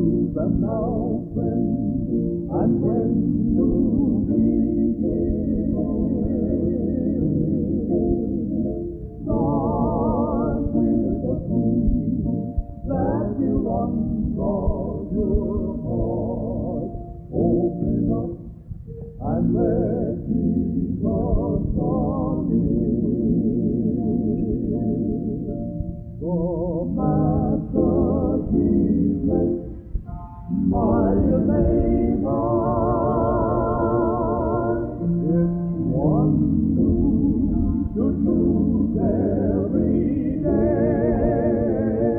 use them now, friend, and when you begin, start with the peace that will unlock your heart. Open up and let Jesus come in. The Master Jesus, my neighbor, it's one who should use every day.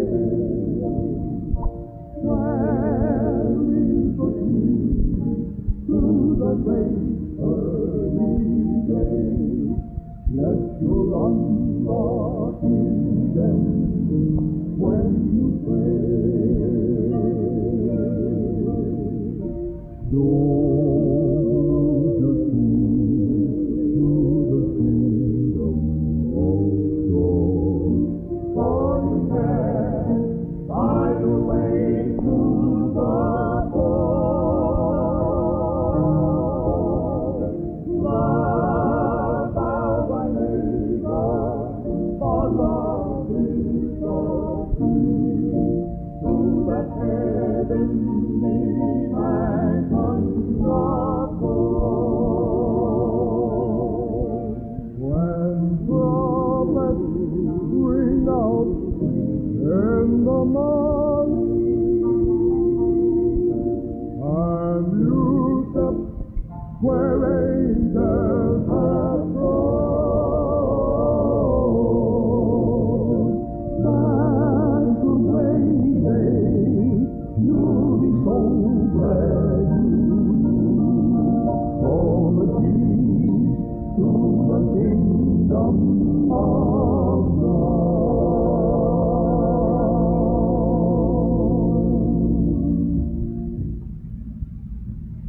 Where is the key to the great early day? Let your unlock in them when you pray. Those who to the kingdom of God. For you can find your way to the Lord. Love our neighbor, for love is the key to that heavenly mansion of God. When trumpets ring out in the morning, and you step where angels have gone, that's the way you'll be so glad all the keys to the kingdom of